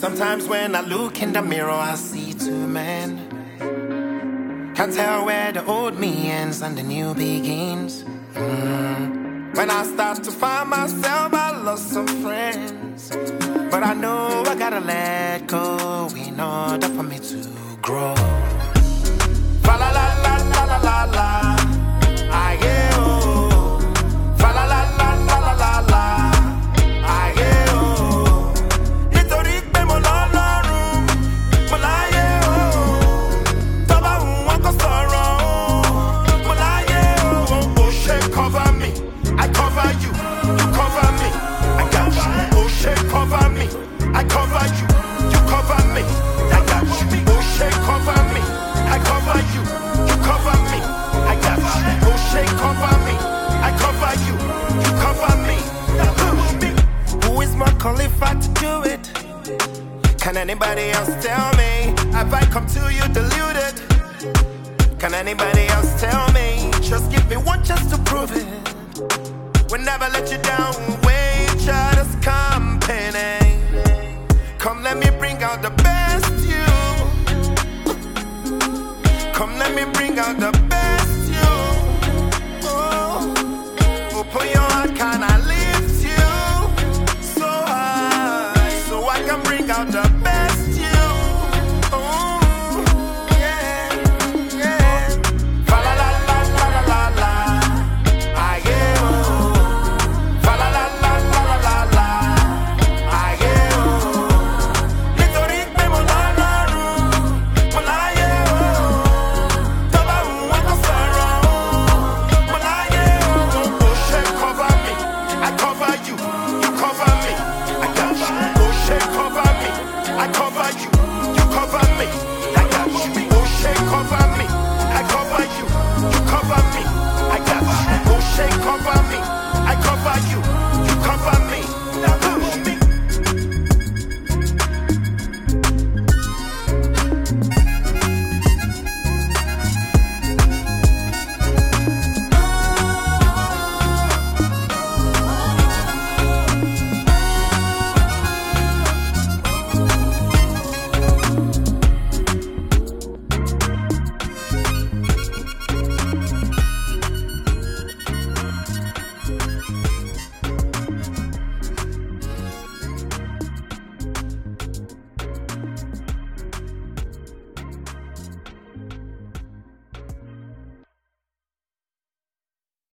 Sometimes when I look in the mirror, I see two men. Can't tell where the old me ends and the new begins. When I start to find myself, I lost some friends. But I know I gotta let go in order for me to grow. Fa la la la la la la la. I get oh. Fa la la la la la la la. I get oh. Nítorí pé mo l'Ọlọ́run, mo láyé oh. Tó bá wù wọ́n kó sọ̀rọ̀ oh. Mo láyé oh. Oh ṣe cover me, I cover you, you cover me. I got you. Oh ṣe cover me, I cover you, you cover me. I got you. Oh ṣe cover me, I cover you, you cover me. I got you. Oh ṣe cover me, I cover you, you cover me. Who is more qualified to do it? Can anybody else tell me? Have I come to you deluded? Can anybody else tell me? Just give me one chance to prove it. We'll never let you down. Wait, just company. Come, let me bring out the best you. Come, let me bring out the best.